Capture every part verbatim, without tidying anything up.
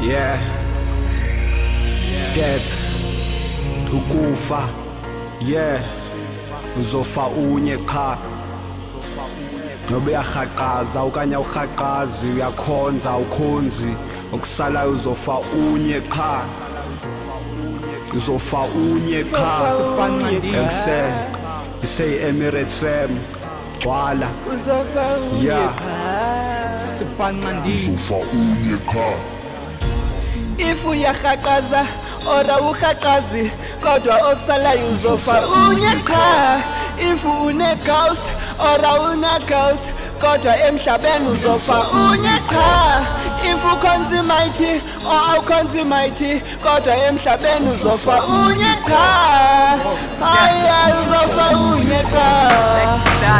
Yeah, death, ukufa. Yeah, uzofa unye cha. Nobe uyahaqaza okanye awurhaqazi, uyakhonza awukhonzi, okusalayo uzofa unye cha. Uzofa unye cha. Ngise say Emirates fam gcwala uzofa unye yeah sipanqandini uzofa unye cha. If uyahaqaza ora uhaqazi kodwa okusalayo uzofa unye cha. If une ghost ora una ghost kodwa emhlabeni uzofa unye cha. If ukhonza mighty or awukhonza mighty kodwa emhlabeni uzofa unye cha. Hayi uzofa unye cha.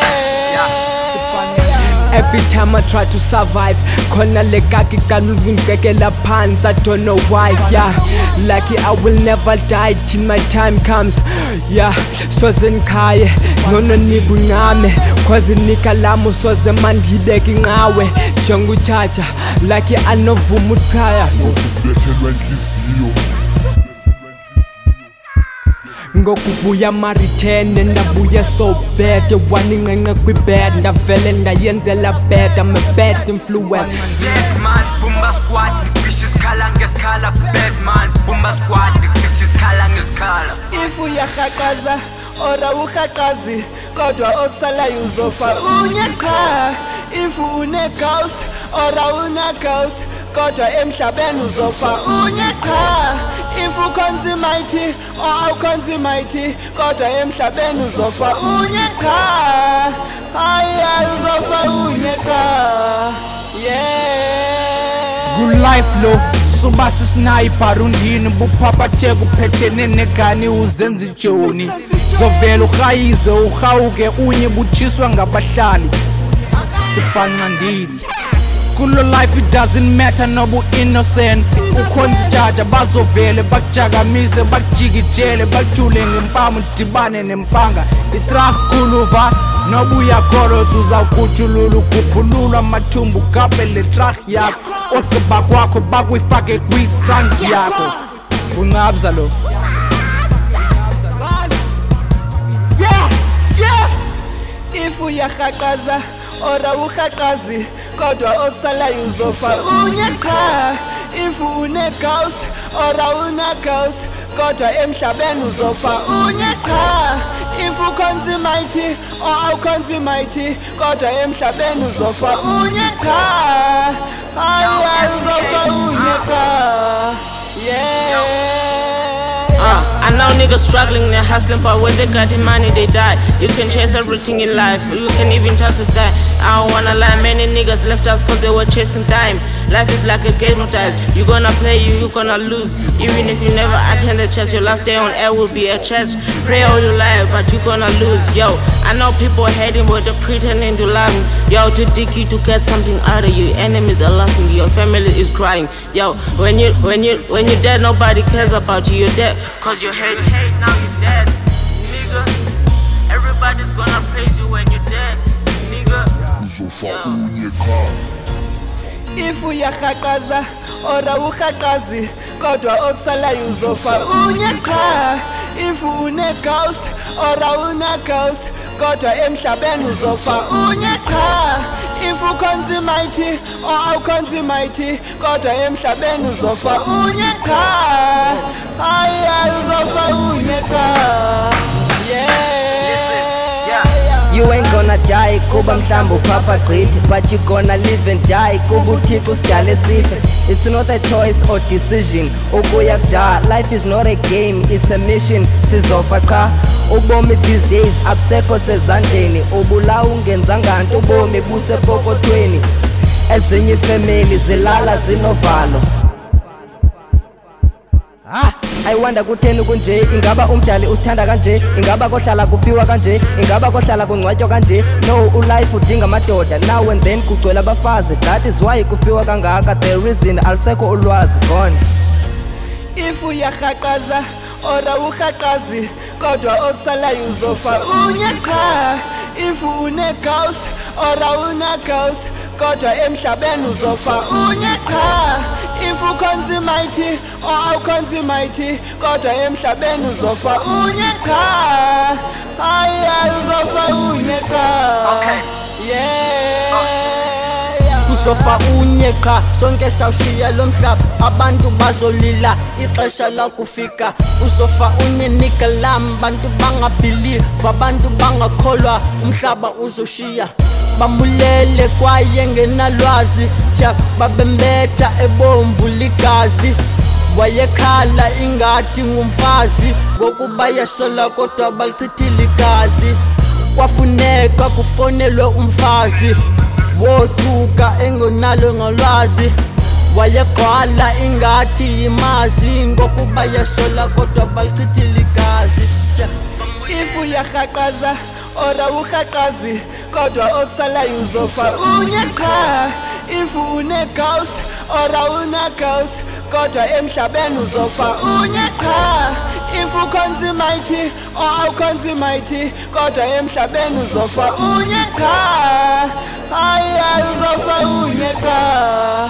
Every time I try to survive, khona lekaki cala ungicekela phansi. I don't know why, yeah. Lucky I will never die till my time comes, yeah. Soze ngichaye, ngcono nibuncame, cause nika lami soze mandibeke inqawe. Jonga uchacha, lucky anovuma uchaya. Ngokubethelwa inhliziyo Ngokubuya maritene ndabuya so bad. Waninqenqe kwibed ndavele ndayenzela bad. I'm a bad influence. Bad man, Bumba squad, this is khala ngesikhala. Bad man, Bumba squad, this is khala ngesikhala. If uyahaqaza ora uhaqazi kodwa okusalayo uzofa unye cha. If une ghost ora una ghost kodwa emhlabeni uzofa unye cha. If ukhonza mighty or awukhonza mighty kodwa emhlabeni uzofa unye cha. Hayi uzofa unye cha. Yeah, good life lo suba sisniper undini buphaphathe kuphethene negani uzenza ijoni zovela uhayize uhawuke unye buchiswa ngabahlali sipanqandini. Kulo life it doesn't matter nobu innocent. Ukhonza jaja bazovele bakujakamise bakujikijele bakujule ngempama udibane nempanga. Itraf kuluva nobu yakoro uzawukujulula ukukhuphulula amathumbu kape le track yakho. Ogqiba kwakho bakuyifake kwi-trunk yakho unqabza lo. yeah, yeah. If uyahaqaza ora uhaqazi kodwa okusalayo uzofa unye cha. If une ghost ora una ghost kodwa emhlabeni uzofa unye cha. If ukhonza mighty or awukhonza mighty kodwa emhlabeni uzofa unye cha. Hayi uzofa unye cha. Yeah. Uh, I know niggas struggling, they're hustling, but when they got the money, they die. You can chase everything in life, you can even touch the sky. I don't wanna lie, many niggas left us cause they were chasing time. Life is like a game of dice, you gonna play, you, you gonna lose. Even if you never attend a church, your last day on air will be a church. Pray all your life, but you gonna lose. Yo, I know people hating, but they're pretending to love me. Yo, to dig you to get something out of you. Enemies are laughing, your family is crying. Yo, when you when you when you're dead, nobody cares about you. You're dead cause you hate, hate, now you're dead, nigga. Everybody's gonna praise you when you're dead, nigga. uzofa unye cha. If uyahaqaza ora uhaqazi kodwa okusalayo uzofa unye cha. If une ghost ora una ghost kodwa emhlabeni uzofa unye cha. If ukhonza mighty or awukhonza mighty kodwa emhlabeni uzofa unye cha. Hayi uzofa unye cha. You ain't gonna die kuba mhlamba uphapha gqithi, but you gonna live and die kuba uthixo usidale sife. It's not a choice or decision ukuya kujaha. Life is not a game, it's a mission. Sizofa cha. Ubomi these days abusekho sezandleni, ubulawa ungenzanga nto, ubomi busepokothweni. Ezinye ifamily zilala zinovalo. Ah, I wonder kutheni kunje, ingaba umdali usithanda kanje, ingaba kohlala kufiwa kanje, ingaba kohlala kungcwatywa kanje. No, ulife udinga amadoda, now and then kugcwele abafazi. That is why kufiwa kangaka, the reason alisekho ulwazi gone. If uyahaqaza ora uhaqazi kodwa okusalayo uzofa unye cha. If une ghost ora una ghost kodwa emhlabeni uzofa unye cha. if ukhonza mighty or awukhonza mighty kodwa emhlabeni uzofa unye qha hayi uzofa unye qha Okay. yeah uzofa unye qha sonke sawushiya lo mhlaba abantu bazolila ixesha la kufika uzofa unye nikalam bantu bangabelieve abantu bangakholwa umhlaba uzoshiya bambulele kwaye ngenalwazi Jack babembetha ebomvu ligazi wayekhala ingathi ngumfazi ngokuba yasola kodwa balichithile igazi kwafuneka kufonelwe umfazi wothuka engonalo ngolwazi wayegqwala ingathi imazi ngokuba yasola kodwa balichithile igazi if uyarhaqaza ora urhaqazi kodwa okusalayo uzofa unye qha if une ghost ora una ghost kodwa emhlabeni uzofa unye qha if ukhonza mighty or awukhonza mighty kodwa emhlabeni uzofa unye qha hayi uzofa unye qha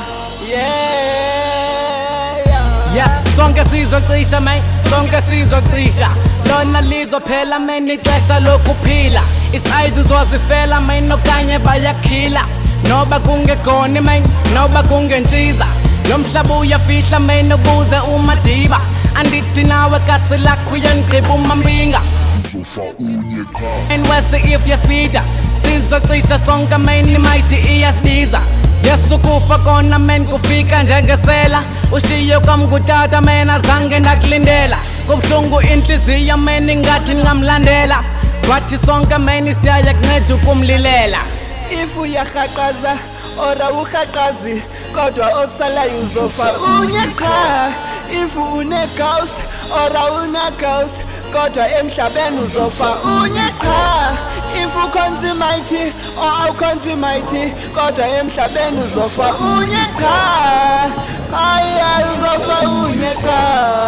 yeah Yes, sonke sizocisha man, sonke sizocisha lona lizophela man ixesha lokuphila isayidi uzozifela man okanye bayakhila noba kungekhona man noba kungentshiza lo mhlaba uyafihla man ubuze umadiba andithi nawe kasi lakho uyangqiba umambinga uzofa unye qha and wese if yaspeeda sizocisha sonke man mighty iyasibiza Yesu kufa kona men kufika njengesela ushiye kwamkutata men azange ndakulindela kubhlungu inhliziyo men ingathi ngamlandela wathi sonke men siyaya kunceda ukumlilela if uyarhaqaza ora urhaqazi kodwa okusalayo uzofa unye qha if une ghost ora una ghost kodwa emhlabeni uzofa unye qha if ukhonza mighty or awukhonza mighty kodwa emhlabeni uzofa unye qha hayi uzofa unye qha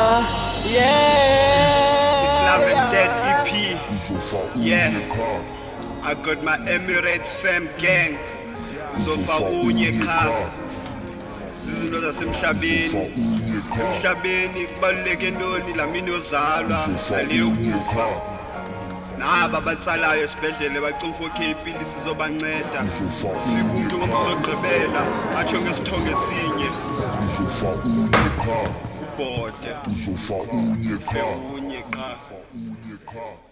Love and yeah Dead E P. uzofa Yeah. unye qha I got my Emirates fam gang. Uzofa uzofa unye unye qha. qha Izinto uzofa zasemhlabeni. unye qha Emhlabeni kubaluleke ntoni lamini ozalwa uzofa naleyo unye kufa. qha Naba batsalayo esibhedlele bacinga ukuthi ipilisi izobanceda. uzofa unye Umuntu qha ngomzogqibela atsho ngesithongo esinye uzofa unye qha ubhode uzofa unye qha unye qha. unye qha